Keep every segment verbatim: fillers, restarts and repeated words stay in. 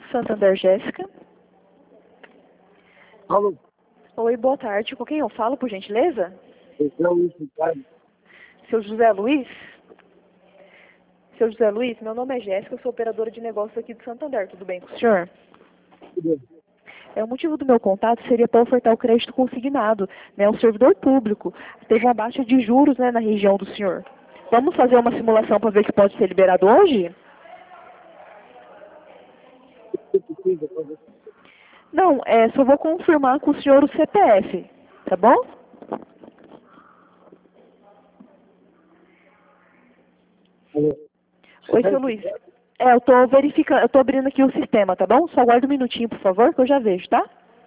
Santander, Jéssica. Alô? Oi, boa tarde. Com quem eu falo, por gentileza? José Luiz Ricardo. Seu José Luiz? Seu José Luiz, meu nome é Jéssica, eu sou operadora de negócios aqui de Santander. Tudo bem com o senhor? Tudo bem. É, o motivo do meu contato seria para ofertar o crédito consignado, né, um servidor público. Teve uma baixa de juros, né, na região do senhor. Vamos fazer uma simulação para ver que pode ser liberado hoje? O que precisa pra você? Não, é, só vou confirmar com o senhor o C P F, tá bom? Alô? Oi, seu Luiz. É, eu estou verificando, eu estou abrindo aqui o sistema, tá bom? Só aguarda um minutinho, por favor, que eu já vejo, tá?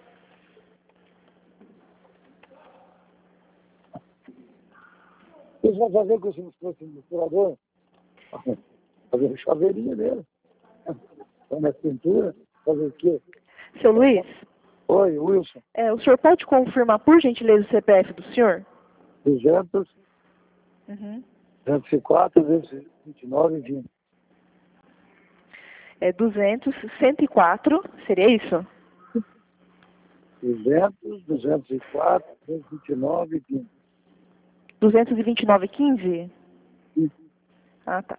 Vocês vão fazer com esse fosse misturador? Fazer o chaveirinho dele. Põe na cintura. Fazer o quê? Seu Luiz, Oi, Wilson. é, o senhor pode confirmar, por gentileza, o C P F do senhor? duzentos, Uhum. duzentos e quatro, duzentos e vinte e nove, vinte. É duzentos, cento e quatro, seria isso? duzentos, duzentos e quatro, duzentos e vinte e nove, vinte. duzentos e vinte e nove, quinze? Ah, tá.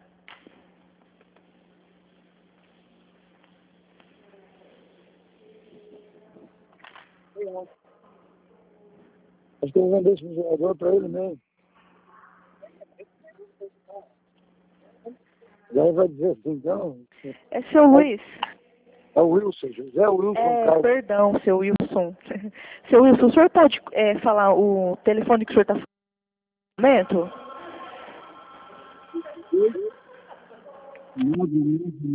Acho que eu vou vender esse misturador para ele mesmo. Daí vai dizer assim, então... É seu Luiz? É o Wilson, José Wilson É, Carlos. perdão, seu Wilson. Seu Wilson, o senhor pode é, falar o telefone que o senhor está falando? Nove, nove,